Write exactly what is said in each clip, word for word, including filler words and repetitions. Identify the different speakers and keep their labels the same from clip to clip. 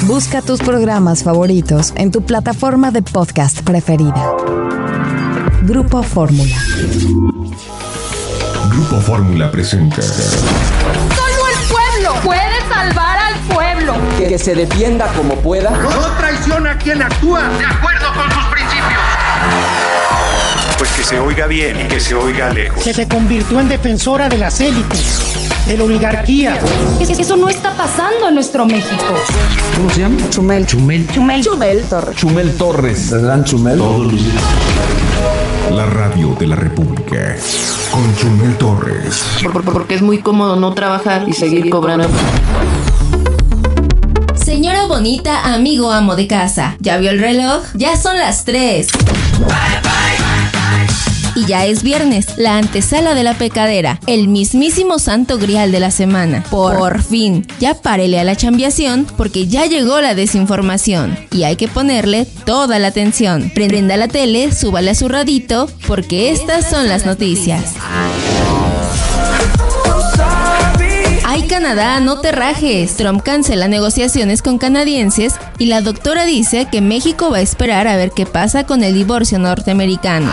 Speaker 1: Busca tus programas favoritos en tu plataforma de podcast preferida. Grupo Fórmula.
Speaker 2: Grupo Fórmula presenta.
Speaker 3: Solo el pueblo puede salvar al pueblo.
Speaker 4: Que, que se defienda como pueda.
Speaker 5: No traiciona a quien actúa de acuerdo con sus principios.
Speaker 6: Pues que se oiga bien y que se oiga lejos.
Speaker 7: Que se convirtió en defensora de las élites, de la oligarquía.
Speaker 3: Es que eso no está pasando en nuestro México.
Speaker 4: ¿Cómo se llama?
Speaker 1: Chumel.
Speaker 4: Chumel.
Speaker 3: Chumel.
Speaker 4: Chumel Torres.
Speaker 8: Chumel Torres. ¿Verdad, Chumel?
Speaker 2: Todos los días. La radio de la República. Con Chumel Torres.
Speaker 9: Por, por, porque es muy cómodo no trabajar y seguir cobrando.
Speaker 10: Señora bonita, amigo amo de casa. ¿Ya vio el reloj? Ya son las tres. Y ya es viernes, la antesala de la pecadera, el mismísimo santo grial de la semana. Por, Por fin, ya párele a la chambiación porque ya llegó la desinformación y hay que ponerle toda la atención. Prenda la tele, súbale a su radito porque estas son las noticias. ¡Ay, Canadá, no te rajes! Trump cancela negociaciones con canadienses y la doctora dice que México va a esperar a ver qué pasa con el divorcio norteamericano.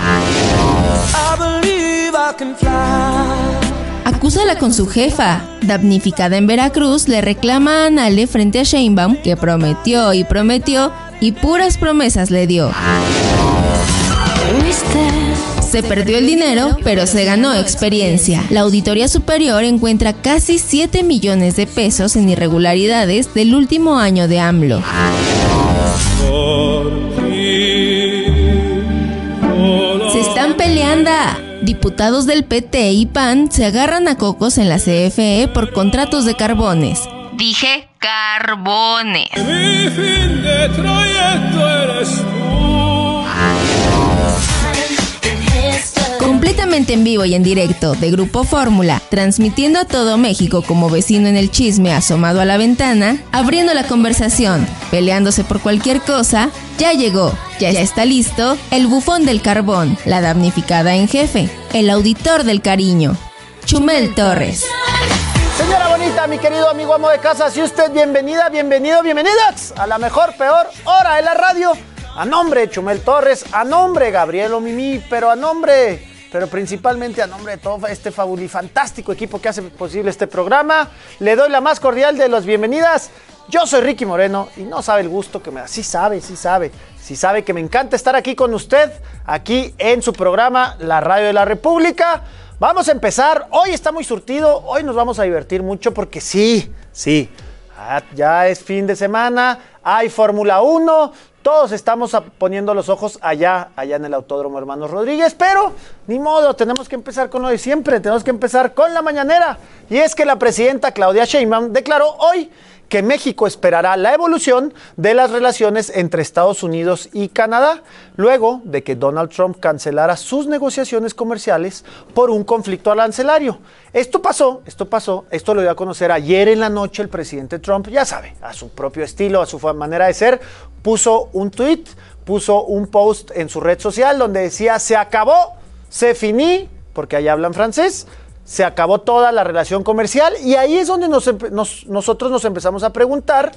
Speaker 10: Acúsala con su jefa. Damnificada en Veracruz, le reclama a Anale frente a Sheinbaum que prometió y prometió y puras promesas le dio. Se perdió el dinero, pero se ganó experiencia. La Auditoría Superior encuentra casi siete millones de pesos en irregularidades del último año de AMLO. Se están peleando. Diputados del P T y P A N se agarran a cocos en la C F E por contratos de carbones. Dije carbones. Mi fin de trayecto eres tú. Completamente en vivo y en directo de Grupo Fórmula, transmitiendo a todo México como vecino en el chisme asomado a la ventana, abriendo la conversación, peleándose por cualquier cosa, ya llegó, ya está listo, el bufón del carbón, la damnificada en jefe, el auditor del cariño, Chumel Torres.
Speaker 11: Señora bonita, mi querido amigo amo de casa, si usted bienvenida, bienvenido, bienvenidas a la mejor, peor hora de la radio. A nombre de Chumel Torres, a nombre de Gabriel Mimi, pero a nombre, pero principalmente a nombre de todo este fabulifantástico equipo que hace posible este programa, le doy la más cordial de las bienvenidas. Yo soy Ricky Moreno y no sabe el gusto que me da, sí sabe, sí sabe, sí sabe que me encanta estar aquí con usted, aquí en su programa, La Radio de la República. Vamos a empezar, hoy está muy surtido, hoy nos vamos a divertir mucho porque sí, sí, ya es fin de semana, hay Fórmula uno, todos estamos poniendo los ojos allá, allá en el Autódromo Hermanos Rodríguez, pero ni modo, tenemos que empezar con lo de siempre, tenemos que empezar con la mañanera. Y es que la presidenta Claudia Sheinbaum declaró hoy que México esperará la evolución de las relaciones entre Estados Unidos y Canadá, luego de que Donald Trump cancelara sus negociaciones comerciales por un conflicto arancelario. Esto pasó, esto pasó, esto lo dio a conocer ayer en la noche el presidente Trump, ya sabe, a su propio estilo, a su manera de ser, puso un tweet, puso un post en su red social donde decía, se acabó, se finí, porque allá hablan francés, se acabó toda la relación comercial y ahí es donde nos, nos, nosotros nos empezamos a preguntar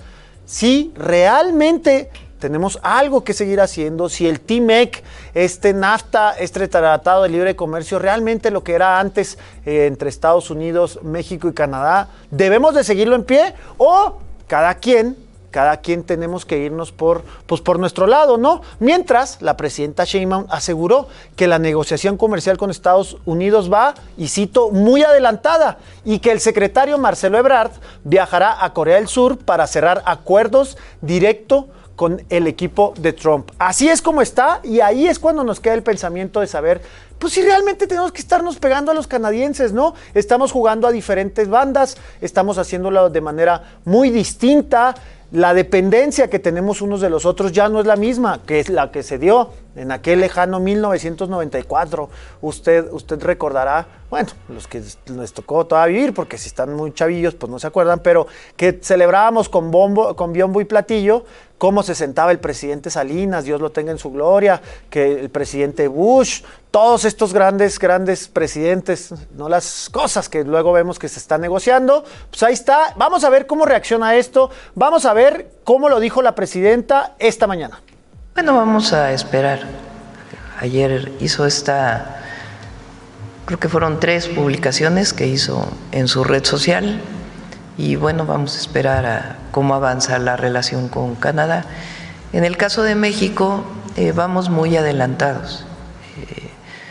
Speaker 11: si realmente tenemos algo que seguir haciendo, si el T M E C, este NAFTA, este Tratado de Libre Comercio, realmente lo que era antes eh, entre Estados Unidos, México y Canadá, debemos de seguirlo en pie o cada quien... Cada quien tenemos que irnos por, pues por nuestro lado, ¿no? Mientras, la presidenta Sheinbaum aseguró que la negociación comercial con Estados Unidos va, y cito, muy adelantada, y que el secretario Marcelo Ebrard viajará a Corea del Sur para cerrar acuerdos directo con el equipo de Trump. Así es como está, y ahí es cuando nos queda el pensamiento de saber, pues si realmente tenemos que estarnos pegando a los canadienses, ¿no? Estamos jugando a diferentes bandas, estamos haciéndolo de manera muy distinta. La dependencia que tenemos unos de los otros ya no es la misma que es la que se dio en aquel lejano mil novecientos noventa y cuatro. Usted, usted recordará, bueno, los que les tocó todavía vivir, porque si están muy chavillos, pues no se acuerdan, pero que celebrábamos con bombo, con biombo y platillo cómo se sentaba el presidente Salinas, Dios lo tenga en su gloria, que el presidente Bush, todos estos grandes, grandes presidentes, no las cosas que luego vemos que se están negociando, pues ahí está. Vamos a ver cómo reacciona esto, vamos a ver cómo lo dijo la presidenta esta mañana.
Speaker 12: Bueno, vamos a esperar. Ayer hizo esta, creo que fueron tres publicaciones que hizo en su red social y bueno, vamos a esperar a cómo avanza la relación con Canadá. En el caso de México, eh, vamos muy adelantados. Eh,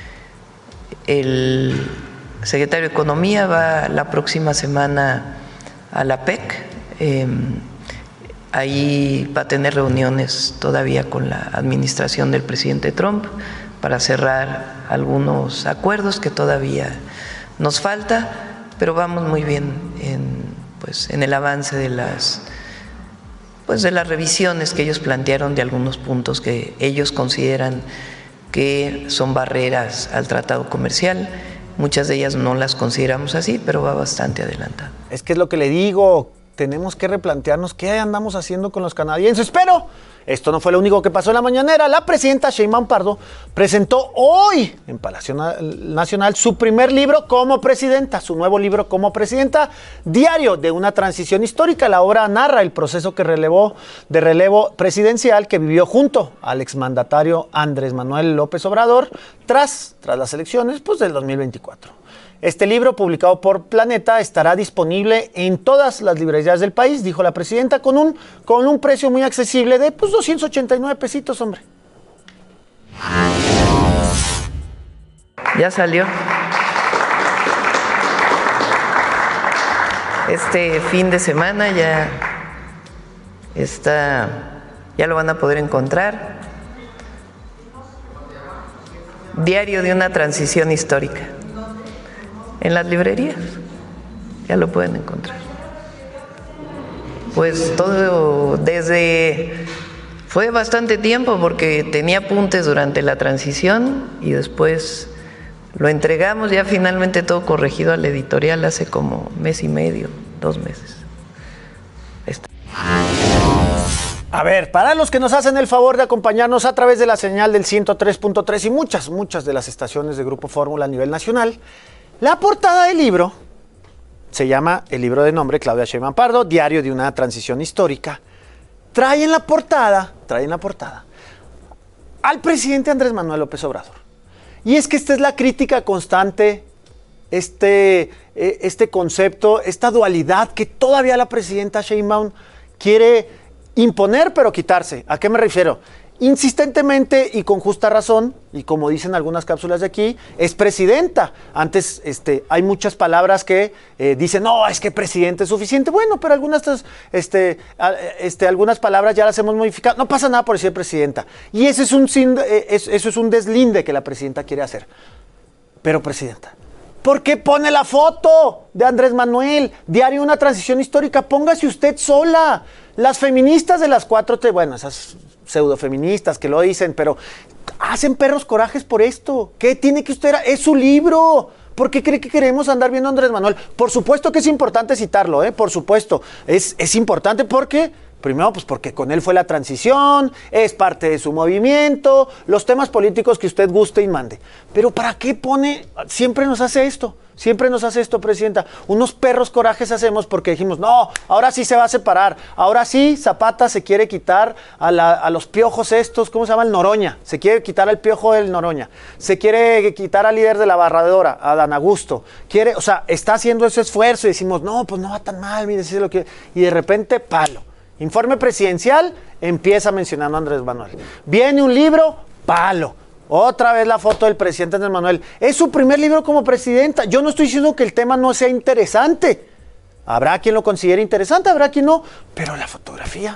Speaker 12: el secretario de Economía va la próxima semana a la P E C. Eh, ahí va a tener reuniones todavía con la administración del presidente Trump para cerrar algunos acuerdos que todavía nos falta, pero vamos muy bien en, pues, en el avance de las, pues, de las revisiones que ellos plantearon de algunos puntos que ellos consideran que son barreras al tratado comercial. Muchas de ellas no las consideramos así, pero va bastante adelantado.
Speaker 11: Es que es lo que le digo, tenemos que replantearnos qué andamos haciendo con los canadienses, pero esto no fue lo único que pasó en la mañanera. La presidenta Sheinbaum Pardo presentó hoy en Palacio Nacional su primer libro como presidenta, su nuevo libro como presidenta, Diario de una transición histórica. La obra narra el proceso que relevó, de relevo presidencial que vivió junto al exmandatario Andrés Manuel López Obrador tras, tras las elecciones pues, del dos mil veinticuatro. Este libro, publicado por Planeta, estará disponible en todas las librerías del país, dijo la presidenta, con un, con un precio muy accesible de pues, doscientos ochenta y nueve pesitos, hombre.
Speaker 12: Ya salió. Este fin de semana ya está, ya lo van a poder encontrar. Diario de una transición histórica. En las librerías, ya lo pueden encontrar. Pues todo desde, fue bastante tiempo porque tenía apuntes durante la transición y después lo entregamos ya finalmente todo corregido a la editorial hace como mes y medio, dos meses. Esto.
Speaker 11: A ver, para los que nos hacen el favor de acompañarnos a través de la señal del ciento tres punto tres y muchas, muchas de las estaciones de Grupo Fórmula a nivel nacional, la portada del libro se llama, el libro de nombre, Claudia Sheinbaum Pardo, Diario de una transición histórica. Trae en la portada, trae en la portada al presidente Andrés Manuel López Obrador. Y es que esta es la crítica constante, este, este concepto, esta dualidad que todavía la presidenta Sheinbaum quiere imponer pero quitarse. ¿A qué me refiero? Insistentemente y con justa razón, y como dicen algunas cápsulas de aquí, es presidenta. Antes este, hay muchas palabras que eh, dicen, no, es que presidente es suficiente. Bueno, pero algunas, este, este, algunas palabras ya las hemos modificado. No pasa nada por decir presidenta. Y ese es un, eso es un deslinde que la presidenta quiere hacer. Pero presidenta, ¿por qué pone la foto de Andrés Manuel? Diario de una transición histórica. Póngase usted sola. Las feministas de las cuatro T, bueno, esas pseudofeministas que lo dicen, pero hacen perros corajes por esto. ¿Qué tiene que usted? Es su libro. ¿Por qué cree que queremos andar viendo a Andrés Manuel? Por supuesto que es importante citarlo, ¿eh? Por supuesto. Es, es importante porque, primero, pues porque con él fue la transición, es parte de su movimiento, los temas políticos que usted guste y mande. Pero ¿para qué pone? Siempre nos hace esto. Siempre nos hace esto, presidenta. Unos perros corajes hacemos porque dijimos, no, ahora sí se va a separar. Ahora sí, Zapata se quiere quitar a, la, a los piojos estos, ¿cómo se llama? El Noroña. Se quiere quitar al piojo del Noroña. Se quiere quitar al líder de la barradora, a Dan Augusto. Quiere, o sea, está haciendo ese esfuerzo y decimos, no, pues no va tan mal, mire, sí lo que... Y de repente, palo. Informe presidencial, empieza mencionando a Andrés Manuel. Viene un libro, palo. Otra vez la foto del presidente Andrés Manuel. Es su primer libro como presidenta. Yo no estoy diciendo que el tema no sea interesante. Habrá quien lo considere interesante, habrá quien no. Pero la fotografía.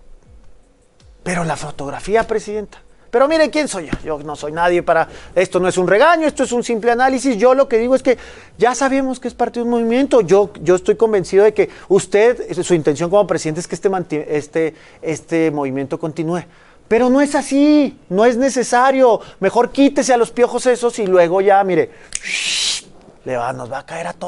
Speaker 11: Pero la fotografía, presidenta. Pero mire, ¿quién soy yo? Yo no soy nadie para... Esto no es un regaño, esto es un simple análisis. Yo lo que digo es que ya sabemos que es parte de un movimiento. Yo, yo estoy convencido de que usted, su intención como presidente es que este, este, este movimiento continúe. Pero no es así, no es necesario. Mejor quítese a los piojos esos y luego ya, mire, le va, nos va a caer a todo dar.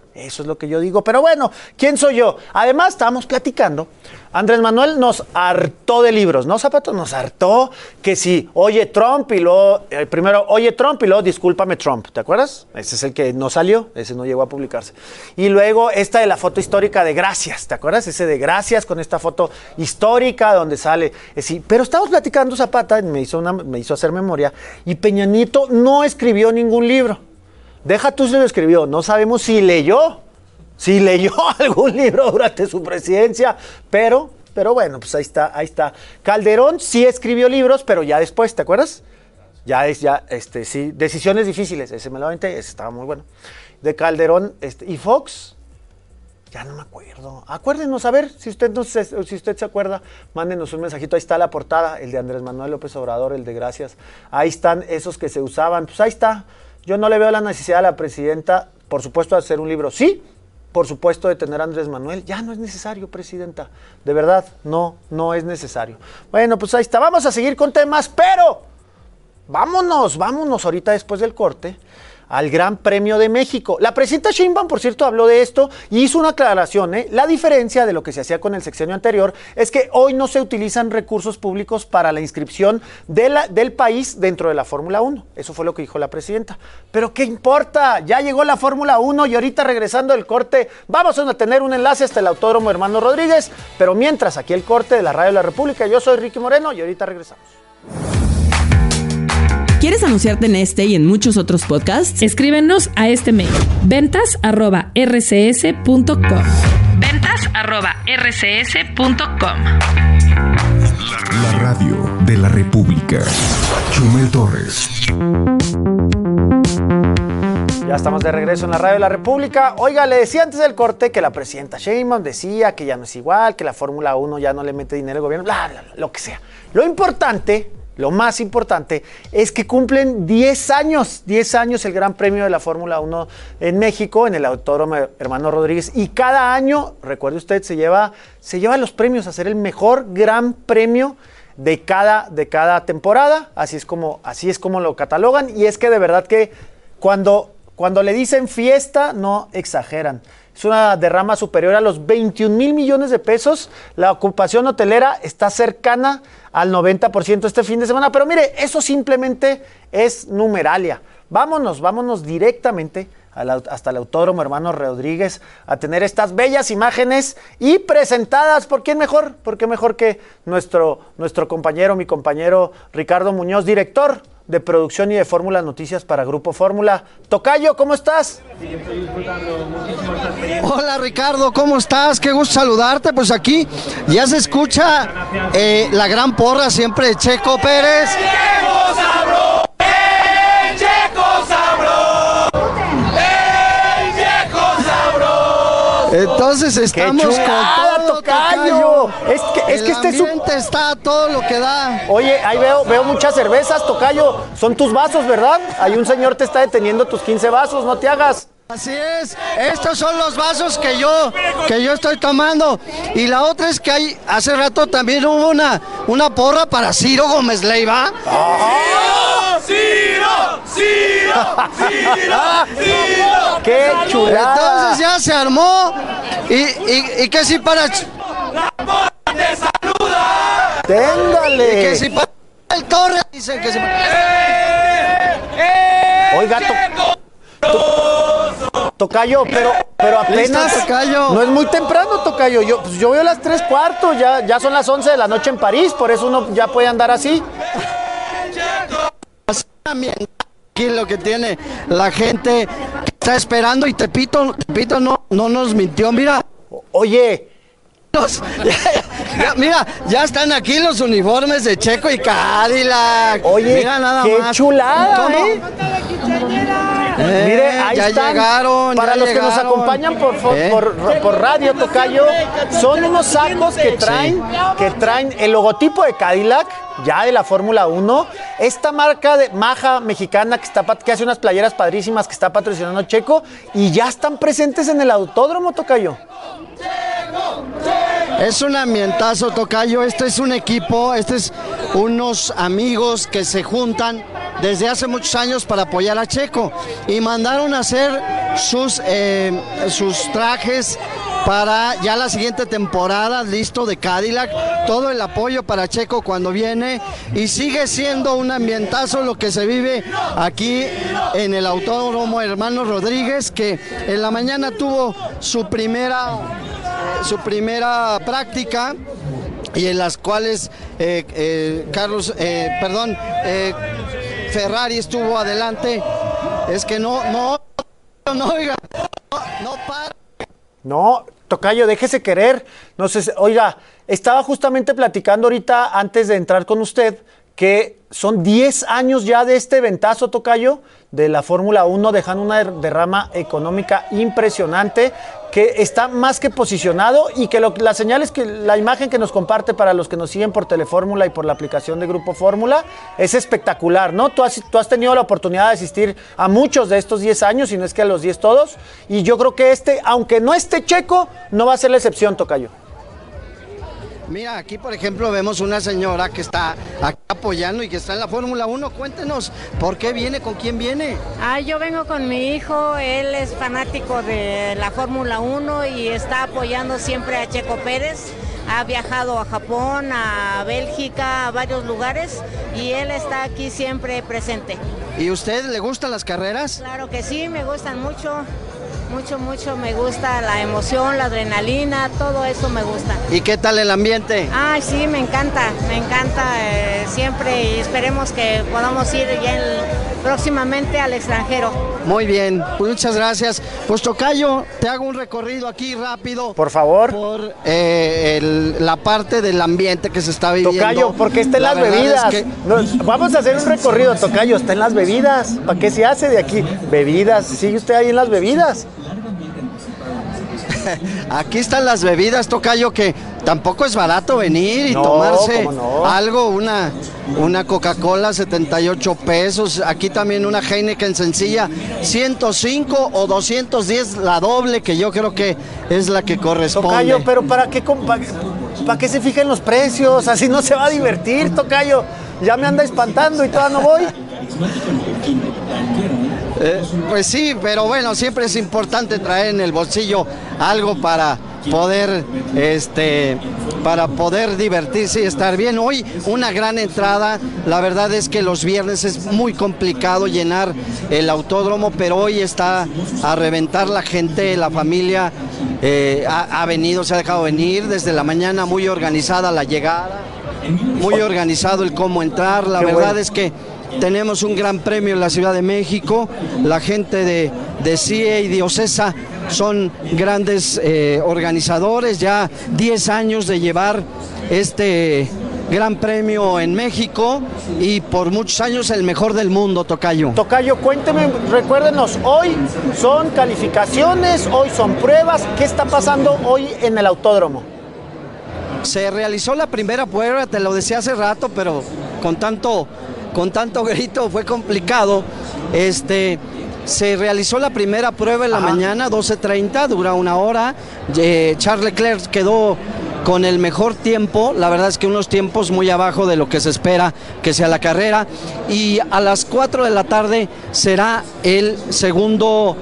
Speaker 11: Eso es lo que yo digo. Pero bueno, ¿quién soy yo? Además, estábamos platicando. Andrés Manuel nos hartó de libros, ¿no, Zapato? Nos hartó que sí, oye Trump y luego, eh, primero, oye Trump y luego, discúlpame Trump, ¿te acuerdas? Ese es el que no salió, ese no llegó a publicarse. Y luego esta de la foto histórica de Gracias, ¿te acuerdas? Ese de Gracias con esta foto histórica donde sale, eh, sí. Pero estábamos platicando, Zapata, me hizo, una, me hizo hacer memoria, y Peña Nieto no escribió ningún libro. Deja tú si lo escribió, no sabemos si leyó, si leyó algún libro durante su presidencia, pero, pero bueno, pues ahí está, ahí está. Calderón sí escribió libros, pero ya después, ¿te acuerdas? Ya es, ya, este, sí, Decisiones Difíciles, ese me lo aventé, ese estaba muy bueno. De Calderón, este, y Fox, ya no me acuerdo. Acuérdenos, a ver, si usted, no se, si usted se acuerda, mándenos un mensajito, ahí está la portada, el de Andrés Manuel López Obrador, el de Gracias, ahí están esos que se usaban, pues ahí está. Yo no le veo la necesidad a la presidenta, por supuesto, de hacer un libro. Sí, por supuesto, de tener a Andrés Manuel. Ya no es necesario, presidenta. De verdad, no, no es necesario. Bueno, pues ahí está. Vamos a seguir con temas, pero vámonos, vámonos ahorita después del corte al Gran Premio de México. La presidenta Sheinbaum, por cierto, habló de esto y hizo una aclaración, ¿eh? La diferencia de lo que se hacía con el sexenio anterior es que hoy no se utilizan recursos públicos para la inscripción de la, del país dentro de la Fórmula uno. Eso fue lo que dijo la presidenta. Pero ¿qué importa? Ya llegó la Fórmula uno y ahorita regresando del corte vamos a tener un enlace hasta el Autódromo Hermano Rodríguez. Pero mientras, aquí el corte de la Radio de la República. Yo soy Ricky Moreno y ahorita regresamos.
Speaker 13: ¿Quieres anunciarte en este y en muchos otros podcasts?
Speaker 14: Escríbenos a este mail, ventas arroba r c s punto com. ventas arroba r c s punto com.
Speaker 2: La Radio de la República. Chumel Torres.
Speaker 11: Ya estamos de regreso en la Radio de la República. Oiga, le decía antes del corte que la presidenta Sheinbaum decía que ya no es igual, que la Fórmula uno ya no le mete dinero al gobierno, bla, bla, bla, lo que sea. Lo importante... Lo más importante es que cumplen diez años, diez años el Gran Premio de la Fórmula uno en México, en el Autódromo Hermano Rodríguez, y cada año, recuerde usted, se lleva, se lleva los premios a ser el mejor Gran Premio de cada, de cada temporada, así es como, así es como lo catalogan, y es que de verdad que cuando, cuando le dicen fiesta, no exageran. Es una derrama superior a los veintiún mil millones de pesos. La ocupación hotelera está cercana al noventa por ciento este fin de semana. Pero mire, eso simplemente es numeralia. Vámonos, vámonos directamente a la, hasta el Autódromo Hermano Rodríguez a tener estas bellas imágenes y presentadas. ¿Por quién mejor? ¿Por qué mejor que nuestro, nuestro compañero, mi compañero Ricardo Muñoz, director de producción y de Fórmula Noticias para Grupo Fórmula? Tocayo, ¿cómo estás?
Speaker 15: Hola Ricardo, ¿cómo estás? Qué gusto saludarte. Pues aquí ya se escucha eh, la gran porra siempre de Checo Pérez.
Speaker 5: ¡Checo Sabro! ¡El Checo Sabro! ¡El Checo Sabro!
Speaker 15: Entonces estamos con todo,
Speaker 11: Tocayo. Es que, es
Speaker 15: el
Speaker 11: que este
Speaker 15: ambiente es... está todo lo que da.
Speaker 11: Oye, ahí veo, veo muchas cervezas, Tocayo. Son tus vasos, ¿verdad? Hay un señor te está deteniendo tus quince vasos, no te hagas.
Speaker 15: Así es, estos son los vasos que yo que yo estoy tomando. Y la otra es que hay, hace rato también hubo una, una porra para Ciro Gómez Leiva.
Speaker 5: ¡Oh! ¡Ciro! ¡Ciro! ¡Ciro! ¡Ciro!
Speaker 11: ¡Qué chulada!
Speaker 15: Entonces ya se armó. Y, y, y que si para...
Speaker 5: ¡La porra te saluda!
Speaker 11: ¡Téngale!
Speaker 15: Y que si para el Torre dicen que si para...
Speaker 5: ¡Eh! ¡Eh!
Speaker 11: Oiga, to... To... Tocayo, pero, pero apenas
Speaker 15: ¿Listo, Tocayo?
Speaker 11: No es muy temprano, Tocayo. Yo, pues yo veo las tres cuartos, ya, ya son las once de la noche en París, por eso uno ya puede andar así.
Speaker 15: Aquí lo que tiene la gente que está esperando, y Tepito, Tepito no, no nos mintió, mira.
Speaker 11: Oye.
Speaker 15: Los, ya, ya, mira, ya están aquí los uniformes de Checo y Cadillac.
Speaker 11: Oye,
Speaker 15: mira nada
Speaker 11: qué
Speaker 15: más.
Speaker 11: chulada,
Speaker 15: ¿Cómo?
Speaker 11: ¿eh?
Speaker 15: Eh,
Speaker 11: Mire, ahí
Speaker 15: ya
Speaker 11: están.
Speaker 15: llegaron.
Speaker 11: Para
Speaker 15: ya
Speaker 11: los
Speaker 15: llegaron.
Speaker 11: que nos acompañan por, por,
Speaker 15: ¿Eh?
Speaker 11: por, por radio, Tocayo, son unos sacos que traen, sí. que traen el logotipo de Cadillac, ya de la Fórmula uno. Esta marca de maja mexicana que, está, que hace unas playeras padrísimas que está patrocinando Checo, y ya están presentes en el autódromo, Tocayo.
Speaker 15: Es un ambientazo, Tocayo. Este es un equipo, este es unos amigos que se juntan desde hace muchos años para apoyar a Checo, y mandaron a hacer sus, eh, sus trajes para ya la siguiente temporada, listo, de Cadillac, todo el apoyo para Checo cuando viene, y sigue siendo un ambientazo lo que se vive aquí en el Autódromo Hermanos Rodríguez, que en la mañana tuvo su primera, eh, su primera práctica, y en las cuales eh, eh, Carlos, eh, perdón, eh, Ferrari estuvo adelante. Es que no, no, no, oiga, no, no para.
Speaker 11: No, tocayo, déjese querer. No sé, oiga, estaba justamente platicando ahorita antes de entrar con usted que son diez años ya de este ventazo, tocayo, de la Fórmula uno, dejando una derrama económica impresionante, que está más que posicionado, y que lo, las señales, que la imagen que nos comparte para los que nos siguen por Telefórmula y por la aplicación de Grupo Fórmula es espectacular, ¿no? Tú has, tú has tenido la oportunidad de asistir a muchos de estos diez años, si no es que a los diez todos, y yo creo que este, aunque no esté Checo, no va a ser la excepción, tocayo.
Speaker 15: Mira, aquí por ejemplo vemos una señora que está acá apoyando y que está en la Fórmula uno. Cuéntenos, ¿por qué viene? ¿Con quién viene?
Speaker 16: Ah, yo vengo con mi hijo, él es fanático de la Fórmula uno y está apoyando siempre a Checo Pérez. Ha viajado a Japón, a Bélgica, a varios lugares, y él está aquí siempre presente.
Speaker 15: ¿Y a usted le gustan las carreras?
Speaker 16: Claro que sí, me gustan mucho. Mucho, mucho, me gusta la emoción, la adrenalina, todo eso me gusta.
Speaker 15: ¿Y qué tal el ambiente?
Speaker 16: Ah, sí, me encanta, me encanta eh, siempre, y esperemos que podamos ir ya el, próximamente al extranjero.
Speaker 15: Muy bien, muchas gracias. Pues tocayo, te hago un recorrido aquí rápido.
Speaker 11: Por favor.
Speaker 15: Por eh, el, la parte del ambiente que se está viviendo.
Speaker 11: Tocayo, porque está en la las bebidas. Es que... no, vamos a hacer un recorrido, tocayo, está en las bebidas. ¿Para qué se hace de aquí? Bebidas, sigue usted ahí en las bebidas.
Speaker 15: Aquí están las bebidas, tocayo, que tampoco es barato venir y no, tomarse no. algo, una, una Coca-Cola setenta y ocho pesos, aquí también una Heineken sencilla, ciento cinco o doscientos diez la doble, que yo creo que es la que corresponde.
Speaker 11: Tocayo, pero ¿para qué, para, para qué se fijen los precios? Así no se va a divertir, tocayo. Ya me anda espantando y todavía no voy.
Speaker 15: Eh, pues sí, pero bueno, siempre es importante traer en el bolsillo algo para poder, este, para poder divertirse y estar bien. Hoy una gran entrada, la verdad es que los viernes es muy complicado llenar el autódromo, pero hoy está a reventar la gente, la familia eh, ha, ha venido, se ha dejado venir desde la mañana, muy organizada la llegada, muy organizado el cómo entrar, la Qué verdad bueno. es que tenemos un gran premio en la Ciudad de México, la gente de, de C I E y de OCESA son grandes eh, organizadores, ya diez años de llevar este gran premio en México y por muchos años el mejor del mundo, tocayo.
Speaker 11: Tocayo, cuénteme, recuérdenos, hoy son calificaciones, hoy son pruebas, ¿qué está pasando hoy en el autódromo?
Speaker 15: Se realizó la primera prueba, te lo decía hace rato, pero con tanto... con tanto grito fue complicado. Este, se realizó la primera prueba en la Ajá. mañana, doce treinta, dura una hora. Eh, Charles Leclerc quedó con el mejor tiempo, la verdad es que unos tiempos muy abajo de lo que se espera que sea la carrera. Y a las cuatro de la tarde será el segundo,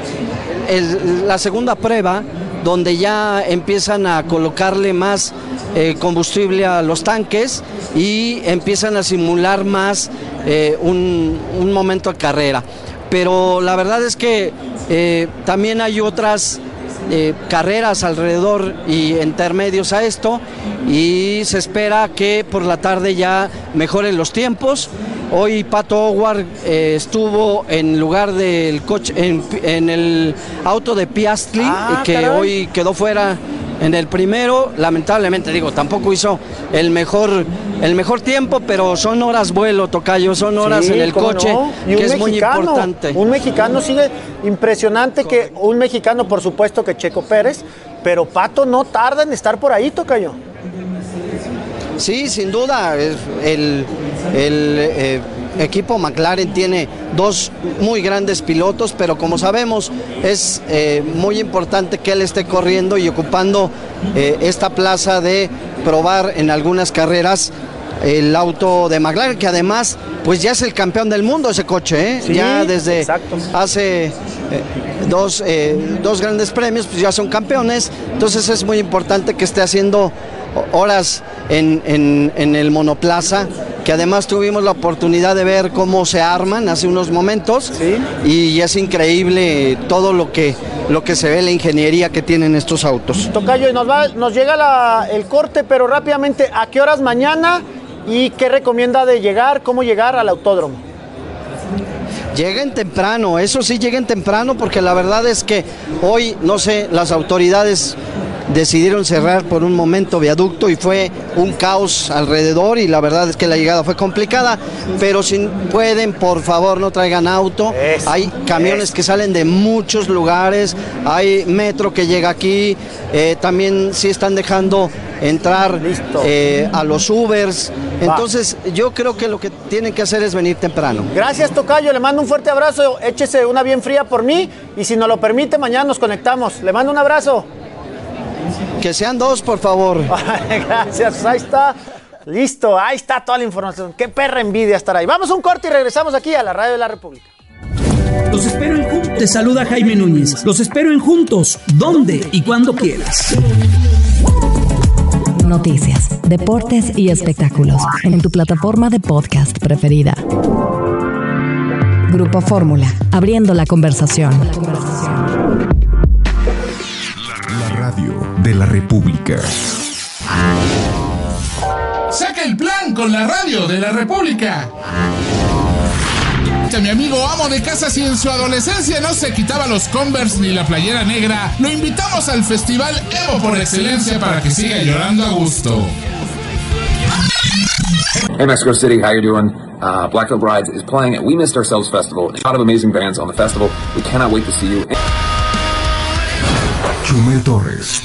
Speaker 15: el, la segunda prueba, donde ya empiezan a colocarle más eh, combustible a los tanques y empiezan a simular más eh, un, un momento de carrera. Pero la verdad es que eh, también hay otras eh, carreras alrededor y intermedios a esto, y se espera que por la tarde ya mejoren los tiempos. Hoy Pato O'Ward eh, estuvo en lugar del coche, en, en el auto de Piastri, ah, que caray. hoy quedó fuera en el primero. Lamentablemente, digo, tampoco hizo el mejor, el mejor tiempo, pero son horas vuelo, tocayo, son horas sí, en el coche,
Speaker 11: no.
Speaker 15: que es muy importante.
Speaker 11: Un mexicano sigue impresionante, Correcto. que un mexicano, por supuesto, que Checo Pérez, pero Pato no tarda en estar por ahí, tocayo.
Speaker 15: Sí, sin duda, el, el eh, equipo McLaren tiene dos muy grandes pilotos, pero como sabemos es eh, muy importante que él esté corriendo y ocupando eh, esta plaza de probar en algunas carreras el auto de McLaren, que además pues ya es el campeón del mundo ese coche, ¿eh?
Speaker 11: Sí,
Speaker 15: ya desde
Speaker 11: exacto.
Speaker 15: hace eh, dos, eh, dos grandes premios, pues ya son campeones, entonces es muy importante que esté haciendo horas en, en, en el monoplaza, que además tuvimos la oportunidad de ver cómo se arman hace unos momentos, ¿sí? Y es increíble todo lo que, lo que se ve, la ingeniería que tienen estos autos.
Speaker 11: Tocayo, nos, va, nos llega la, el corte, pero rápidamente, ¿a qué horas mañana y qué recomienda de llegar, cómo llegar al autódromo?
Speaker 15: Lleguen temprano, eso sí, lleguen temprano, porque la verdad es que hoy, no sé, las autoridades decidieron cerrar por un momento viaducto y fue un caos alrededor y la verdad es que la llegada fue complicada, pero si pueden, por favor, no traigan auto. Eso, hay camiones eso. que salen de muchos lugares, hay metro que llega aquí, eh, también sí están dejando entrar eh, a los Ubers, entonces Va. yo creo que lo que tienen que hacer es venir temprano.
Speaker 11: Gracias, Tocayo, le mando un fuerte abrazo, échese una bien fría por mí y si nos lo permite mañana nos conectamos, le mando un abrazo.
Speaker 15: Que sean dos, por favor.
Speaker 11: Gracias, ahí está. Listo, ahí está toda la información. Qué perra envidia estar ahí. Vamos a un corte y regresamos aquí a la Radio de la República.
Speaker 17: Los espero en Juntos. Te saluda Jaime Núñez. Los espero en Juntos. ¿Dónde y cuando quieras?
Speaker 1: Noticias, deportes y espectáculos en tu plataforma de podcast preferida. Grupo Fórmula, abriendo la conversación. La conversación.
Speaker 2: De la República.
Speaker 18: Saca el plan con la Radio de la República. Mi amigo amo de casa, si en su adolescencia no se quitaba los Converse ni la playera negra, lo invitamos al Festival Evo por excelencia para que siga llorando a gusto.
Speaker 19: Hey Mexico City, how you doing? Uh, Blackfield Brides is playing at We Missed Ourselves Festival. A lot of amazing bands on the festival. We cannot wait to see you.
Speaker 2: Chumel Torres.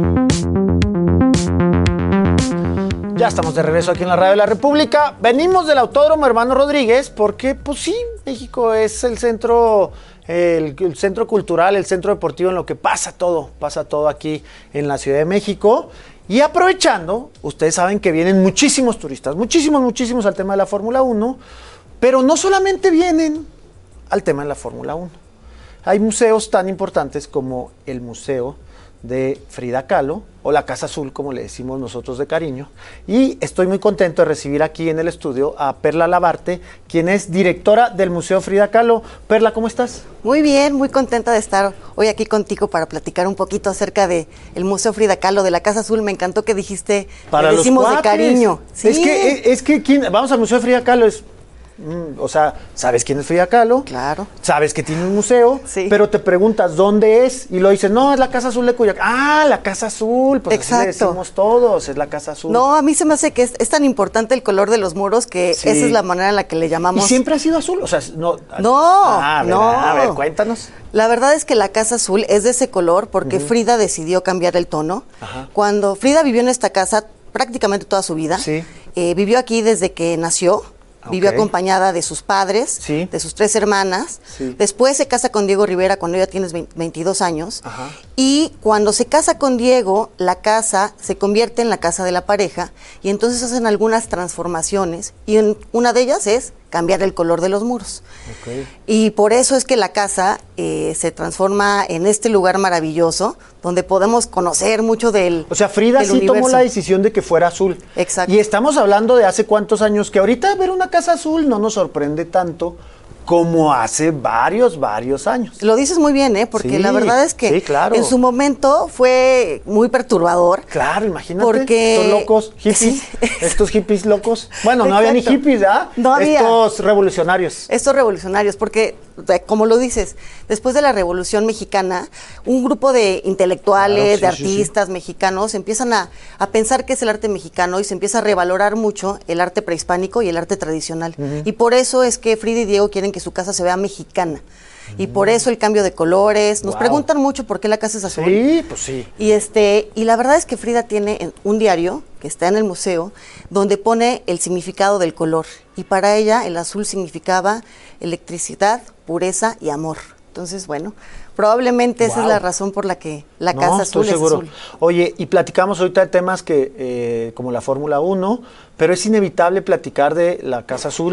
Speaker 11: Ya estamos de regreso aquí en la Radio de la República. Venimos del Autódromo Hermano Rodríguez porque, pues sí, México es el centro, el, el centro cultural, el centro deportivo en lo que pasa todo, pasa todo aquí en la Ciudad de México. Y aprovechando, ustedes saben que vienen muchísimos turistas, muchísimos, muchísimos al tema de la Fórmula uno, pero no solamente vienen al tema de la Fórmula uno. Hay museos tan importantes como el Museo de Frida Kahlo, o la Casa Azul, como le decimos nosotros de cariño, y estoy muy contento de recibir aquí en el estudio a Perla Labarte, quien es directora del Museo Frida Kahlo. Perla, ¿cómo estás?
Speaker 20: Muy bien, muy contenta de estar hoy aquí contigo para platicar un poquito acerca de el Museo Frida Kahlo, de la Casa Azul. Me encantó que dijiste,
Speaker 11: para
Speaker 20: le decimos
Speaker 11: los
Speaker 20: de cariño.
Speaker 11: Sí. Es que, es que ¿quién? Vamos al Museo de Frida Kahlo, es... Mm, o sea, sabes quién es Frida Kahlo,
Speaker 20: claro,
Speaker 11: sabes que tiene un museo, sí, pero te preguntas dónde es y lo dices, no, es la Casa Azul de Cuyoacán. Ah, la Casa Azul, pues exacto, así le decimos todos, es la Casa Azul.
Speaker 20: No, a mí se me hace que es, es tan importante el color de los muros que sí, esa es la manera en la que le llamamos.
Speaker 11: ¿Y siempre ha sido azul? O sea, no.
Speaker 20: No,
Speaker 11: ah, a ver,
Speaker 20: no.
Speaker 11: A ver, cuéntanos.
Speaker 20: La verdad es que la Casa Azul es de ese color porque uh-huh. Frida decidió cambiar el tono. Ajá. Cuando Frida vivió en esta casa prácticamente toda su vida, sí, eh, vivió aquí desde que nació. Vivió okay. acompañada de sus padres, sí, de sus tres hermanas. Sí. Después se casa con Diego Rivera cuando ella tiene veintidós años. Ajá. Y cuando se casa con Diego, la casa se convierte en la casa de la pareja y entonces hacen algunas transformaciones y en, una de ellas es cambiar el color de los muros. Okay. Y por eso es que la casa eh, se transforma en este lugar maravilloso donde podemos conocer mucho del
Speaker 11: O sea, Frida
Speaker 20: del
Speaker 11: sí
Speaker 20: universo.
Speaker 11: Tomó la decisión de que fuera azul.
Speaker 20: Exacto.
Speaker 11: Y estamos hablando de hace cuántos años, que ahorita ver una casa azul no nos sorprende tanto como hace varios, varios años.
Speaker 20: Lo dices muy bien, ¿eh? Porque sí, la verdad es que
Speaker 11: sí, claro,
Speaker 20: en su momento fue muy perturbador.
Speaker 11: Claro, imagínate,
Speaker 20: porque...
Speaker 11: estos locos, hippies, sí. estos hippies locos. Bueno, no Exacto. había ni hippies, ¿ah?
Speaker 20: No había.
Speaker 11: Estos revolucionarios.
Speaker 20: Estos revolucionarios, porque, como lo dices, después de la Revolución Mexicana, un grupo de intelectuales, claro, sí, de artistas sí, sí. mexicanos empiezan a, a pensar qué es el arte mexicano y se empieza a revalorar mucho el arte prehispánico y el arte tradicional. Uh-huh. Y por eso es que Frida y Diego quieren que su casa se vea mexicana. Y por eso el cambio de colores. Nos wow. preguntan mucho por qué la casa es azul.
Speaker 11: Sí, pues sí.
Speaker 20: Y este, y la verdad es que Frida tiene un diario que está en el museo donde pone el significado del color. Y para ella el azul significaba electricidad, pureza y amor. Entonces, bueno, probablemente wow. esa es la razón por la que la no, casa azul es seguro. azul.
Speaker 11: Oye, y platicamos ahorita de temas que eh, como la Fórmula uno, pero es inevitable platicar de la Casa Azul.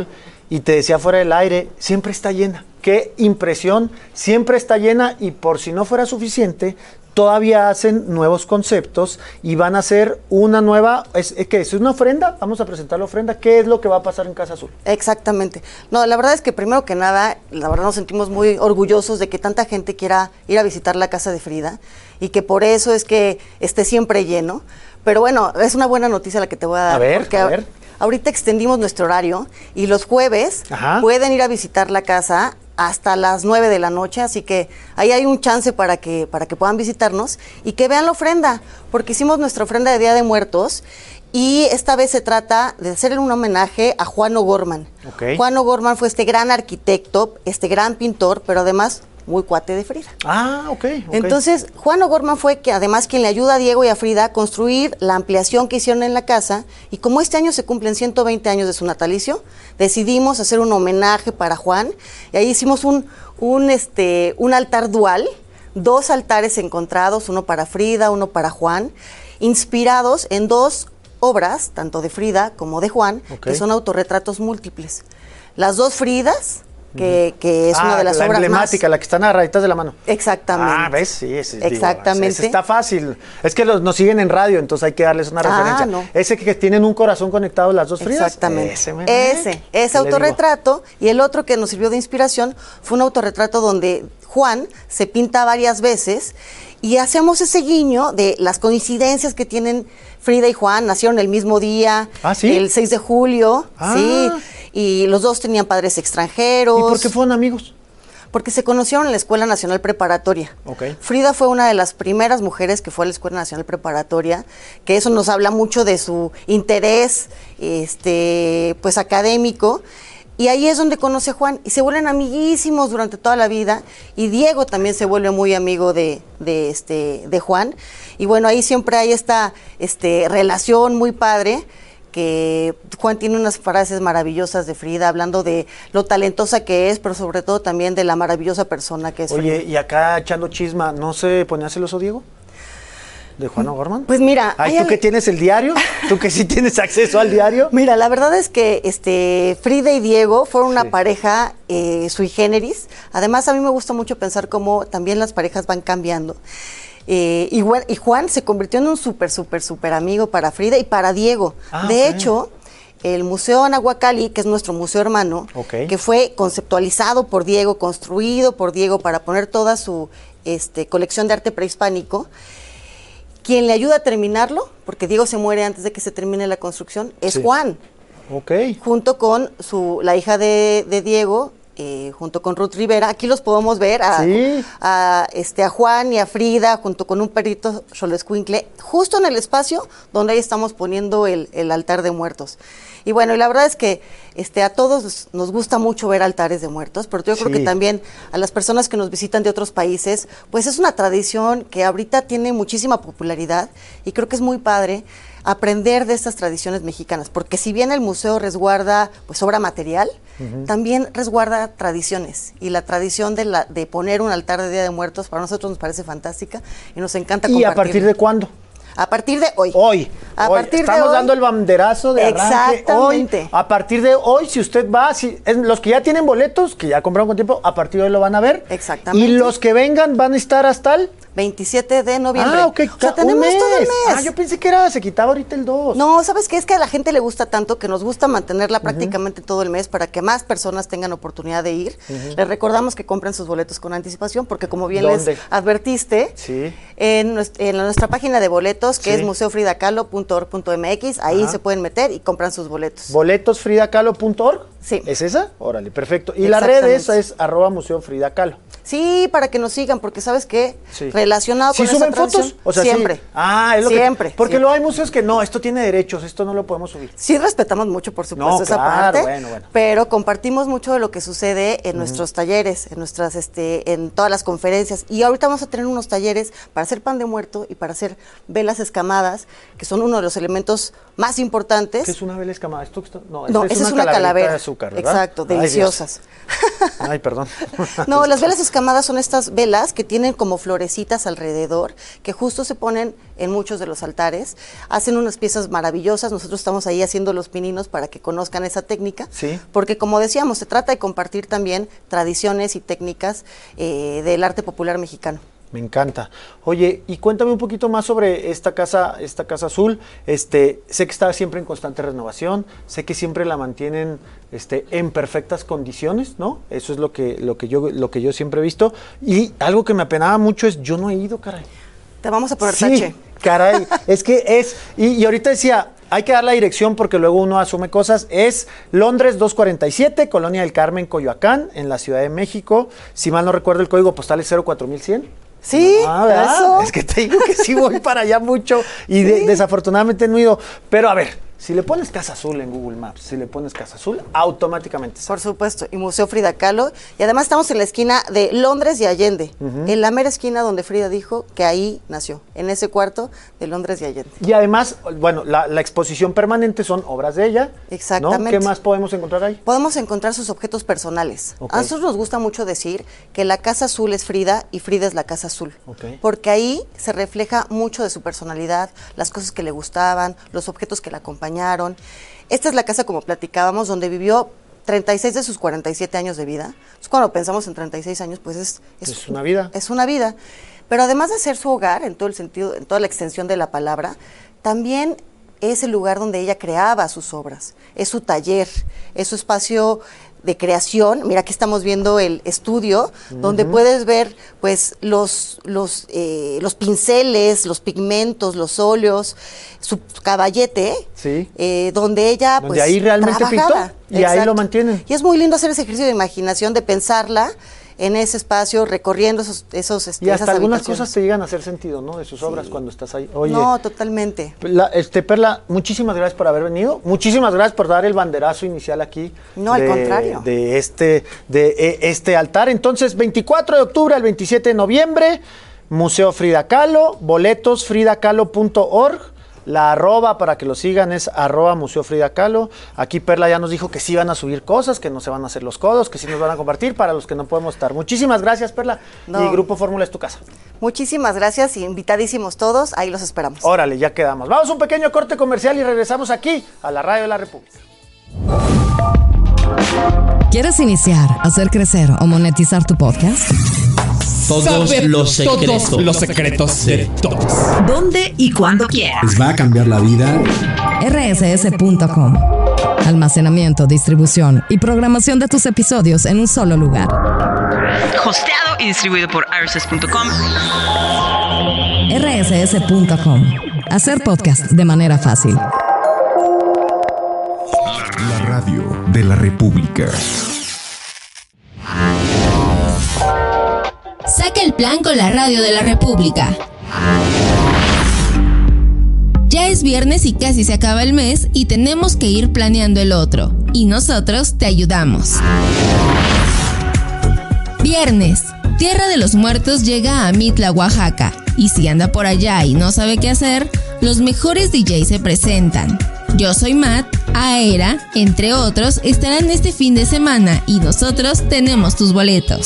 Speaker 11: y te decía fuera del aire, siempre está llena. Qué impresión, siempre está llena y por si no fuera suficiente, todavía hacen nuevos conceptos y van a hacer una nueva, ¿es, ¿qué es? ¿Es una ofrenda? Vamos a presentar la ofrenda. ¿Qué es lo que va a pasar en Casa Azul?
Speaker 20: Exactamente. No, la verdad es que primero que nada, la verdad nos sentimos muy orgullosos de que tanta gente quiera ir a visitar la casa de Frida y que por eso es que esté siempre lleno. Pero bueno, es una buena noticia la que te voy a dar.
Speaker 11: A ver,
Speaker 20: porque
Speaker 11: a ver.
Speaker 20: Ahorita extendimos nuestro horario y los jueves
Speaker 11: Ajá.
Speaker 20: pueden ir a visitar la casa hasta las nueve de la noche, así que ahí hay un chance para que, para que puedan visitarnos y que vean la ofrenda, porque hicimos nuestra ofrenda de Día de Muertos y esta vez se trata de hacerle un homenaje a Juan O'Gorman.
Speaker 11: Okay.
Speaker 20: Juan O'Gorman fue este gran arquitecto, este gran pintor, pero además muy cuate de Frida.
Speaker 11: Ah, ok. okay.
Speaker 20: Entonces, Juan O'Gorman fue que además quien le ayuda a Diego y a Frida a construir la ampliación que hicieron en la casa, y como este año se cumplen ciento veinte años de su natalicio, decidimos hacer un homenaje para Juan, y ahí hicimos un, un, este, un altar dual, dos altares encontrados, uno para Frida, uno para Juan, inspirados en dos obras, tanto de Frida como de Juan, okay. que son autorretratos múltiples. Las dos Fridas, Que, que es
Speaker 11: ah,
Speaker 20: una de las
Speaker 11: la
Speaker 20: obras
Speaker 11: emblemática,
Speaker 20: más...
Speaker 11: la que están agarraditas de la mano.
Speaker 20: Exactamente.
Speaker 11: Ah, ¿ves? Sí, ese,
Speaker 20: exactamente.
Speaker 11: Digo, ese está fácil. Es que los, nos siguen en radio, entonces hay que darles una
Speaker 20: ah,
Speaker 11: referencia.
Speaker 20: No.
Speaker 11: Ese que, que tienen un corazón conectado las dos Fridas.
Speaker 20: Exactamente.
Speaker 11: Ese, me,
Speaker 20: ese, ese autorretrato. Y el otro que nos sirvió de inspiración fue un autorretrato donde Juan se pinta varias veces y hacemos ese guiño de las coincidencias que tienen Frida y Juan. Nacieron el mismo día,
Speaker 11: ¿Ah, sí?
Speaker 20: el seis de julio.
Speaker 11: Ah.
Speaker 20: Sí. Y los dos tenían padres extranjeros.
Speaker 11: ¿Y por qué fueron amigos?
Speaker 20: Porque se conocieron en la Escuela Nacional Preparatoria.
Speaker 11: Okay.
Speaker 20: Frida fue una de las primeras mujeres que fue a la Escuela Nacional Preparatoria, que eso nos habla mucho de su interés este, pues académico. Y ahí es donde conoce a Juan y se vuelven amiguísimos durante toda la vida. Y Diego también se vuelve muy amigo de, de, este, de Juan. Y bueno, ahí siempre hay esta este, relación muy padre, que Juan tiene unas frases maravillosas de Frida, hablando de lo talentosa que es, pero sobre todo también de la maravillosa persona que es
Speaker 11: Oye,
Speaker 20: Frida.
Speaker 11: y acá echando chisma, ¿no se ponía celoso Diego? ¿De Juan O'Gorman?
Speaker 20: Pues mira...
Speaker 11: Ay, ¿tú al... que tienes el diario? ¿Tú que sí tienes acceso al diario?
Speaker 20: Mira, la verdad es que este Frida y Diego fueron una sí. pareja eh, sui generis. Además, a mí me gusta mucho pensar cómo también las parejas van cambiando. Eh, y, y Juan se convirtió en un súper, súper, súper amigo para Frida y para Diego. Ah, de okay. hecho, el Museo Anahuacalli, que es nuestro museo hermano, okay. que fue conceptualizado por Diego, construido por Diego para poner toda su este, colección de arte prehispánico, quien le ayuda a terminarlo, porque Diego se muere antes de que se termine la construcción, es sí. Juan.
Speaker 11: Okay.
Speaker 20: Junto con su, la hija de, de Diego, Eh, junto con Ruth Rivera. Aquí los podemos ver a,
Speaker 11: sí.
Speaker 20: a, este, a Juan y a Frida junto con un perrito xoloescuincle, justo en el espacio donde ahí estamos poniendo el, el altar de muertos. Y bueno, y la verdad es que este, a todos nos gusta mucho ver altares de muertos, pero yo sí. creo que también a las personas que nos visitan de otros países, pues es una tradición que ahorita tiene muchísima popularidad y creo que es muy padre aprender de estas tradiciones mexicanas, porque si bien el museo resguarda pues obra material, uh-huh. también resguarda tradiciones, y la tradición de, la, de poner un altar de Día de Muertos para nosotros nos parece fantástica y nos encanta
Speaker 11: compartir. ¿Y a partir de cuándo?
Speaker 20: A partir de hoy.
Speaker 11: Hoy.
Speaker 20: A
Speaker 11: hoy.
Speaker 20: partir
Speaker 11: Estamos
Speaker 20: de hoy.
Speaker 11: dando el banderazo de arranque.
Speaker 20: Exactamente.
Speaker 11: Hoy, a partir de hoy, si usted va, si, es, los que ya tienen boletos, que ya compraron con tiempo, a partir de hoy lo van a ver.
Speaker 20: Exactamente.
Speaker 11: Y los que vengan van a estar hasta el
Speaker 20: veintisiete de noviembre.
Speaker 11: Ah, ok.
Speaker 20: O sea, tenemos
Speaker 11: mes.
Speaker 20: todo el mes.
Speaker 11: Ah, yo pensé que era, se quitaba ahorita el dos.
Speaker 20: No, ¿sabes qué? Es que a la gente le gusta tanto que nos gusta mantenerla uh-huh. prácticamente todo el mes para que más personas tengan oportunidad de ir. Uh-huh. Les recordamos que compren sus boletos con anticipación, porque como bien
Speaker 11: ¿Dónde?
Speaker 20: les advertiste,
Speaker 11: sí.
Speaker 20: en, nuestra, en nuestra página de boletos, que
Speaker 11: sí.
Speaker 20: es museo frida kahlo punto org punto m x, ahí Ajá. se pueden meter y compran sus boletos.
Speaker 11: ¿boletos frida kahlo punto org?
Speaker 20: Sí.
Speaker 11: ¿Es esa? Órale, perfecto. Y la red esa es arroba museo Frida Kahlo.
Speaker 20: Sí, para que nos sigan, porque ¿sabes qué?
Speaker 11: Sí.
Speaker 20: Relacionado
Speaker 11: ¿Sí
Speaker 20: con
Speaker 11: suben
Speaker 20: esa tradición,
Speaker 11: fotos? O sea,
Speaker 20: siempre.
Speaker 11: Sí. Ah, es lo
Speaker 20: siempre.
Speaker 11: Que, porque
Speaker 20: siempre.
Speaker 11: luego hay museos que no, esto tiene derechos, esto no lo podemos subir.
Speaker 20: Sí respetamos mucho, por supuesto,
Speaker 11: no,
Speaker 20: esa
Speaker 11: claro,
Speaker 20: parte,
Speaker 11: bueno, bueno.
Speaker 20: pero compartimos mucho de lo que sucede en uh-huh. nuestros talleres, en nuestras, este, en todas las conferencias. Y ahorita vamos a tener unos talleres para hacer pan de muerto y para hacer velas escamadas, que son uno de los elementos más importantes.
Speaker 11: ¿Qué es una vela escamada? ¿Esto está? No,
Speaker 20: no
Speaker 11: es
Speaker 20: esa
Speaker 11: una
Speaker 20: es una calavera.
Speaker 11: calavera. azúcar, ¿verdad?
Speaker 20: Exacto, deliciosas.
Speaker 11: Ay, Ay perdón.
Speaker 20: No, las velas escamadas son estas velas que tienen como florecitas alrededor, que justo se ponen en muchos de los altares. Hacen unas piezas maravillosas. Nosotros estamos ahí haciendo los pininos para que conozcan esa técnica.
Speaker 11: Sí.
Speaker 20: Porque, como decíamos, se trata de compartir también tradiciones y técnicas eh, del arte popular mexicano.
Speaker 11: Me encanta. Oye, y cuéntame un poquito más sobre esta casa, esta casa azul. Este, sé que está siempre en constante renovación, sé que siempre la mantienen este, en perfectas condiciones, ¿no? Eso es lo que, lo que yo, lo que yo siempre he visto. Y algo que me apenaba mucho es, yo no he ido, caray.
Speaker 20: Te vamos a poner
Speaker 11: sí,
Speaker 20: tache.
Speaker 11: Caray, es que es, y, y ahorita decía, hay que dar la dirección porque luego uno asume cosas. Es Londres doscientos cuarenta y siete, Colonia del Carmen, Coyoacán, en la Ciudad de México. Si mal no recuerdo, el código postal es cero cuatro mil cien.
Speaker 20: Sí,
Speaker 11: ah,
Speaker 20: eso.
Speaker 11: Es que te digo que sí voy para allá mucho y de,
Speaker 20: sí.
Speaker 11: desafortunadamente no he ido. Pero a ver, si le pones Casa Azul en Google Maps, si le pones Casa Azul, automáticamente.
Speaker 20: Por supuesto, y Museo Frida Kahlo. Y además estamos en la esquina de Londres y Allende, uh-huh. en la mera esquina donde Frida dijo que ahí nació, en ese cuarto de Londres y Allende.
Speaker 11: Y además, bueno, la, la exposición permanente son obras de ella.
Speaker 20: Exactamente.
Speaker 11: ¿No? ¿Qué más podemos encontrar ahí?
Speaker 20: Podemos encontrar sus objetos personales. Okay. A nosotros nos gusta mucho decir que la Casa Azul es Frida y Frida es la Casa Azul.
Speaker 11: Okay.
Speaker 20: Porque ahí se refleja mucho de su personalidad, las cosas que le gustaban, los objetos que la acompañaron. Esta es la casa, como platicábamos, donde vivió treinta y seis de sus cuarenta y siete años de vida. Entonces, cuando pensamos en treinta y seis años, pues es,
Speaker 11: es, es una vida.
Speaker 20: Es una vida. Pero además de ser su hogar, en todo el sentido, en toda la extensión de la palabra, también es el lugar donde ella creaba sus obras. Es su taller, es su espacio de creación. Mira, aquí estamos viendo el estudio, uh-huh. donde puedes ver pues los los eh, los pinceles, los pigmentos, los óleos, su caballete,
Speaker 11: sí.
Speaker 20: eh, donde ella
Speaker 11: donde
Speaker 20: pues
Speaker 11: ahí realmente
Speaker 20: trabajaba.
Speaker 11: pintó y Exacto. ahí lo mantienen.
Speaker 20: Y es muy lindo hacer ese ejercicio de imaginación, de pensarla en ese espacio, recorriendo esos, esos este,
Speaker 11: y hasta
Speaker 20: esas
Speaker 11: algunas cosas te llegan a hacer sentido, ¿no? De sus obras sí. cuando estás ahí. Oye,
Speaker 20: no, totalmente.
Speaker 11: La, este, Perla, muchísimas gracias por haber venido. Muchísimas gracias por dar el banderazo inicial aquí.
Speaker 20: No,
Speaker 11: de,
Speaker 20: al contrario.
Speaker 11: De este, de este altar. Entonces, veinticuatro de octubre al veintisiete de noviembre, Museo Frida Kahlo, boletos frida kahlo punto org. La arroba para que lo sigan es arroba Museo Frida Kahlo. Aquí Perla ya nos dijo que sí van a subir cosas, que no se van a hacer los codos, que sí nos van a compartir para los que no podemos estar. Muchísimas gracias, Perla. No. Y Grupo Fórmula es tu casa.
Speaker 20: Muchísimas gracias, invitadísimos todos, ahí los esperamos.
Speaker 11: Órale, ya quedamos. Vamos a un pequeño corte comercial y regresamos aquí a la Radio de la República.
Speaker 1: ¿Quieres iniciar, hacer crecer o monetizar tu podcast?
Speaker 17: Todos
Speaker 21: Saber
Speaker 17: los secretos.
Speaker 21: Todos los secretos de todos.
Speaker 22: ¿Dónde y cuándo quieras?
Speaker 8: ¿Les va a cambiar la vida?
Speaker 1: R S S punto com. Almacenamiento, distribución y programación de tus episodios en un solo lugar.
Speaker 22: Hosteado y distribuido por R S S punto com.
Speaker 1: R S S punto com. Hacer podcast de manera fácil.
Speaker 2: La Radio de la República.
Speaker 10: Saca el plan con la Radio de la República. Ya es viernes y casi se acaba el mes y tenemos que ir planeando el otro. Y nosotros te ayudamos. Viernes. Tierra de los Muertos llega a Mitla, Oaxaca. Y si anda por allá y no sabe qué hacer, los mejores D Js se presentan. Yo soy Matt, Aera, entre otros, estarán este fin de semana y nosotros tenemos tus boletos.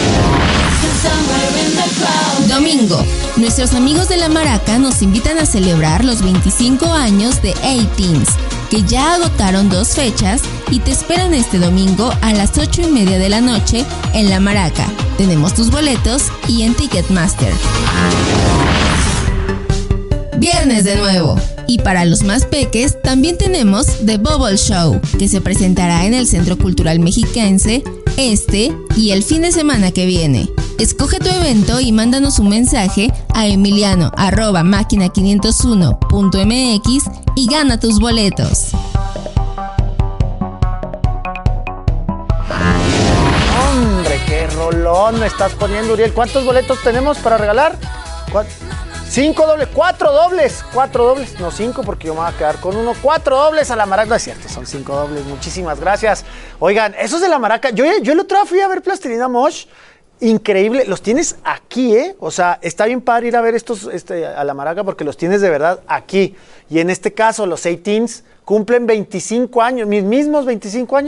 Speaker 10: Domingo, nuestros amigos de La Maraca nos invitan a celebrar los veinticinco años de A-Teens, que ya agotaron dos fechas y te esperan este domingo a las ocho y media de la noche en La Maraca. Tenemos tus boletos y en Ticketmaster. Viernes de nuevo. Y para los más peques, también tenemos The Bubble Show, que se presentará en el Centro Cultural Mexiquense este y el fin de semana que viene. Escoge tu evento y mándanos un mensaje a emiliano arroba máquina quinientos uno punto m x y gana tus boletos.
Speaker 11: Hombre, qué rolón me estás poniendo, Uriel. ¿Cuántos boletos tenemos para regalar? ¿Cuántos? Cinco dobles, cuatro dobles, cuatro dobles, no cinco porque yo me voy a quedar con uno, cuatro dobles a La Maraca, no es cierto, son cinco dobles, muchísimas gracias. Oigan, esos de La Maraca, yo, yo el otro día fui a ver Plastilina Mosh, increíble, los tienes aquí, ¿eh? O sea, está bien padre ir a ver estos este, a La Maraca porque los tienes de verdad aquí. Y en este caso, los A-Teens cumplen veinticinco años, mis mismos veinticinco años,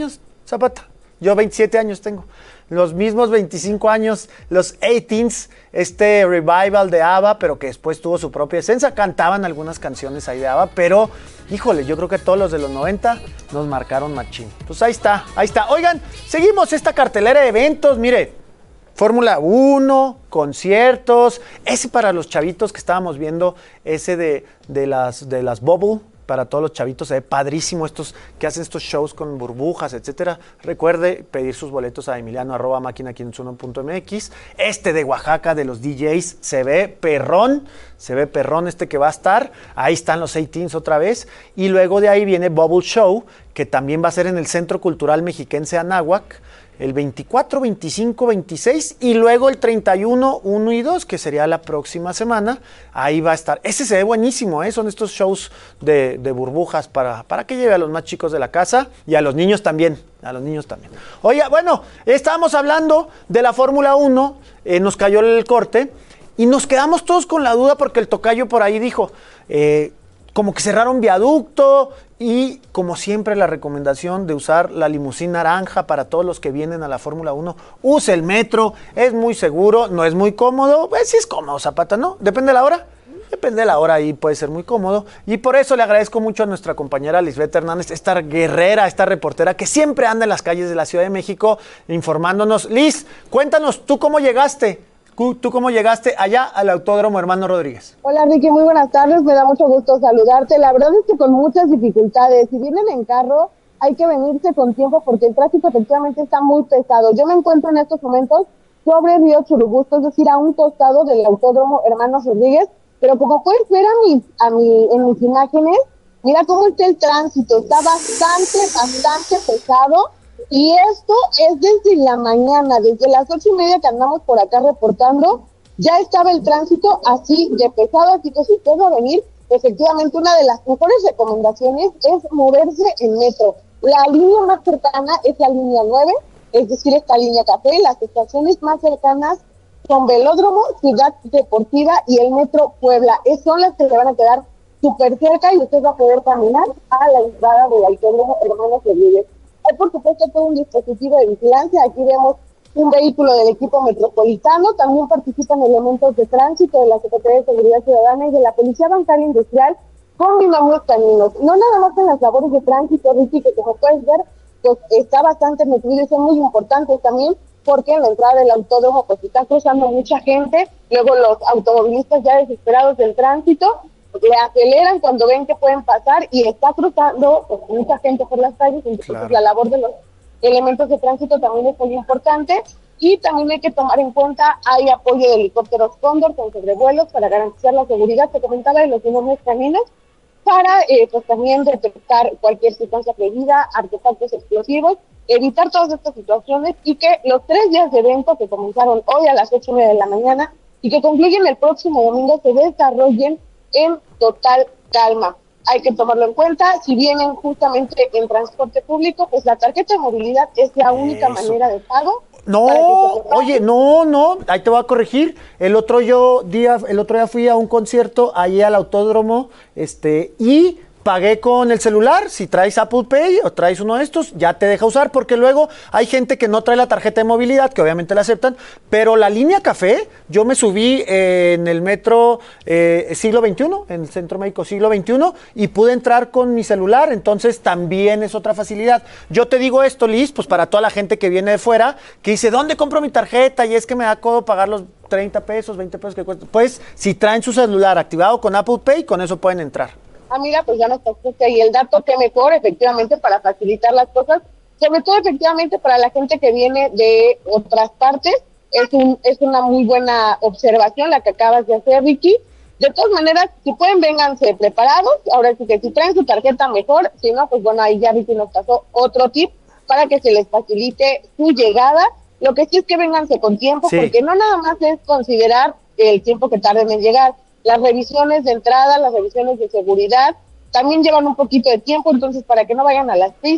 Speaker 11: Zapata. Yo veintisiete años tengo. Los mismos veinticinco años, los eighteens, este revival de ABBA, pero que después tuvo su propia esencia. Cantaban algunas canciones ahí de ABBA, pero, híjole, yo creo que todos los de los noventa nos marcaron machín. Pues ahí está, ahí está. Oigan, seguimos esta cartelera de eventos, mire, Fórmula uno, conciertos, ese para los chavitos que estábamos viendo, ese de, de, las, de las Bubble, para todos los chavitos, se ve padrísimo estos que hacen estos shows con burbujas, etcétera. Recuerde pedir sus boletos a Emiliano arroba máquina quinientos uno punto m x. Este de Oaxaca de los D Js se ve perrón, se ve perrón este que va a estar. Ahí están los eighteens otra vez. Y luego de ahí viene Bubble Show, que también va a ser en el Centro Cultural Mexiquense Anáhuac, el veinticuatro, veinticinco, veintiséis y luego el treinta y uno, uno y dos, que sería la próxima semana. Ahí va a estar. Ese se ve buenísimo, ¿eh? Son estos shows de, de burbujas para, para que lleve a los más chicos de la casa y a los niños también. A los niños también. Oye, bueno, estábamos hablando de la Fórmula uno, eh, nos cayó el corte y nos quedamos todos con la duda porque el tocayo por ahí dijo, eh, como que cerraron viaducto y como siempre la recomendación de usar la limusina naranja para todos los que vienen a la Fórmula uno. Use el metro, es muy seguro, no es muy cómodo, pues sí es cómodo, Zapata, ¿no? Depende de la hora, depende de la hora y puede ser muy cómodo. Y por eso le agradezco mucho a nuestra compañera Lisbeth Hernández, esta guerrera, esta reportera que siempre anda en las calles de la Ciudad de México informándonos. Liz, cuéntanos, ¿tú cómo llegaste? ¿Tú cómo llegaste allá al Autódromo Hermano Rodríguez?
Speaker 6: Hola, Ricky, muy buenas tardes, me da mucho gusto saludarte. La verdad es que con muchas dificultades, si vienen en carro, hay que venirse con tiempo porque el tráfico efectivamente está muy pesado. Yo me encuentro en estos momentos sobre Río Churubusco, es decir, a un costado del Autódromo Hermano Rodríguez, pero como puedes ver a mi, a mi, en mis imágenes, mira cómo está el tránsito, está bastante, bastante pesado. Y esto es desde la mañana, desde las ocho y media que andamos por acá reportando, ya estaba el tránsito así de pesado, así que si usted va a venir, efectivamente una de las mejores recomendaciones es moverse en metro. La línea más cercana es la línea nueve, es decir, esta línea café. Las estaciones más cercanas son Velódromo, Ciudad Deportiva y el Metro Puebla. Es, son las que le van a quedar súper cerca y usted va a poder caminar a la entrada del Autódromo Hermanos Rodríguez. Hay por supuesto todo un dispositivo de vigilancia. Aquí vemos un vehículo del equipo metropolitano, también participan elementos de tránsito de la Secretaría de Seguridad Ciudadana y de la Policía Bancaria Industrial con binomios caninos. No nada más en las labores de tránsito, Ricky, que como puedes ver, pues está bastante metido y son muy importantes también, porque en la entrada del autódromo pues está cruzando mucha gente, luego los automovilistas ya desesperados del tránsito le aceleran cuando ven que pueden pasar y está cruzando pues, mucha gente por las calles, entonces claro. La labor de los elementos de tránsito también es muy importante y también hay que tomar en cuenta, hay apoyo de helicópteros Cóndor con sobrevuelos para garantizar la seguridad, te comentaba, de los binomios caninos, para eh, pues también detectar cualquier sustancia prohibida, artefactos explosivos, evitar todas estas situaciones y que los tres días de evento que comenzaron hoy a las ocho y media de la mañana y que concluyen el próximo domingo se desarrollen en total calma. Hay que tomarlo en cuenta, si vienen justamente en transporte público, pues la tarjeta de movilidad es la única Eso. manera de pago.
Speaker 11: No, oye, no, no, ahí te voy a corregir. El otro yo día, el otro día fui a un concierto ahí al autódromo, este, y pagué con el celular. Si traes Apple Pay o traes uno de estos, ya te deja usar, porque luego hay gente que no trae la tarjeta de movilidad, que obviamente la aceptan, pero la línea café, yo me subí eh, en el metro eh, siglo veintiuno, en el Centro Médico siglo veintiuno, y pude entrar con mi celular, entonces también es otra facilidad. Yo te digo esto, Liz, pues para toda la gente que viene de fuera, que dice, ¿dónde compro mi tarjeta? Y es que me da codo pagar los treinta pesos, veinte pesos que cuesta. Pues si traen su celular activado con Apple Pay, con eso pueden entrar.
Speaker 6: Ah, mira, pues ya nos pasaste ahí el dato, que mejor, efectivamente, para facilitar las cosas, sobre todo, efectivamente, para la gente que viene de otras partes, es un es una muy buena observación la que acabas de hacer, Ricky. De todas maneras, si pueden, vénganse preparados, ahora sí que si traen su tarjeta, mejor, si no, pues bueno, ahí ya Ricky nos pasó otro tip para que se les facilite su llegada. Lo que sí es que vénganse con tiempo, sí. porque no nada más es considerar el tiempo que tarden en llegar. Las revisiones de entrada, las revisiones de seguridad, también llevan un poquito de tiempo, entonces para que no vayan a las prisas,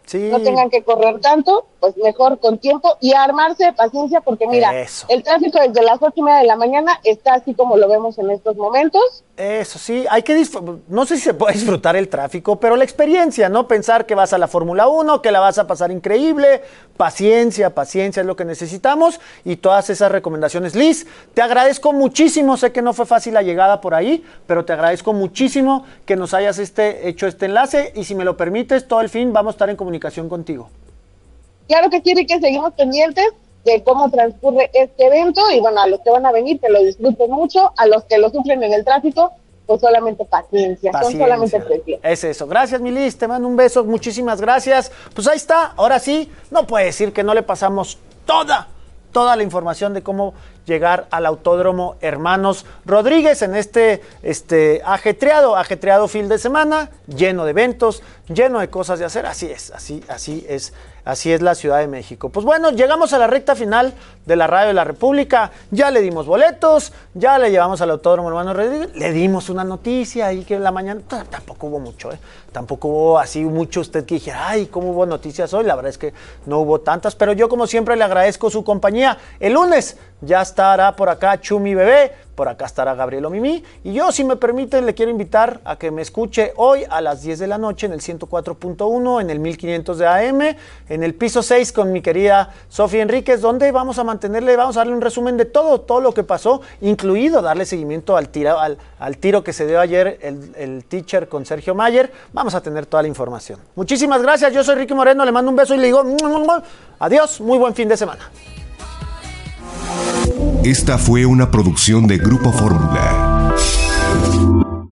Speaker 6: sí. no tengan que correr tanto, pues mejor con tiempo y armarse de paciencia, porque mira, Eso. el tráfico desde las ocho y media de la mañana está así como lo vemos en estos momentos.
Speaker 11: Eso sí, hay que disfrutar, no sé si se puede disfrutar el tráfico, pero la experiencia, ¿no? Pensar que vas a la Fórmula uno, que la vas a pasar increíble, paciencia, paciencia es lo que necesitamos y todas esas recomendaciones. Liz, te agradezco muchísimo, sé que no fue fácil la llegada por ahí, pero te agradezco muchísimo que nos hayas este, hecho este enlace y si me lo permites, todo el fin vamos a estar en comunicación contigo.
Speaker 6: Claro que sí, que seguimos pendientes de cómo transcurre este evento y bueno, a los que van a venir, que lo disfruten mucho, a los que lo sufren en el tráfico, pues solamente paciencia, paciencia. son solamente tres días.
Speaker 11: Es eso, gracias mi Liz, te mando un beso, muchísimas gracias. Pues ahí está, ahora sí, no puede decir que no le pasamos toda, toda la información de cómo llegar al Autódromo Hermanos Rodríguez en este, este ajetreado, ajetreado fin de semana, lleno de eventos, lleno de cosas de hacer, así es, así, así es, así es la Ciudad de México. Pues bueno, llegamos a la recta final de la Radio de la República, ya le dimos boletos, ya le llevamos al Autódromo Hermanos Rodríguez, le dimos una noticia ahí que en la mañana, t- tampoco hubo mucho, ¿eh? Tampoco hubo así mucho usted que dijera, ay, ¿cómo hubo noticias hoy? La verdad es que no hubo tantas, pero yo como siempre le agradezco su compañía. El lunes ya estará por acá Chumi Bebé, por acá estará Gabriel Mimi, y yo, si me permite, le quiero invitar a que me escuche hoy a las diez de la noche en el ciento cuatro punto uno, en el mil quinientos de A M, en el piso seis con mi querida Sofía Enríquez, donde vamos a mantenerle, vamos a darle un resumen de todo, todo lo que pasó, incluido darle seguimiento al tiro, al, al tiro que se dio ayer el, el teacher con Sergio Mayer. Vamos a tener toda la información. Muchísimas gracias, yo soy Ricky Moreno, le mando un beso y le digo adiós, muy buen fin de semana.
Speaker 2: Esta fue una producción de Grupo Fórmula.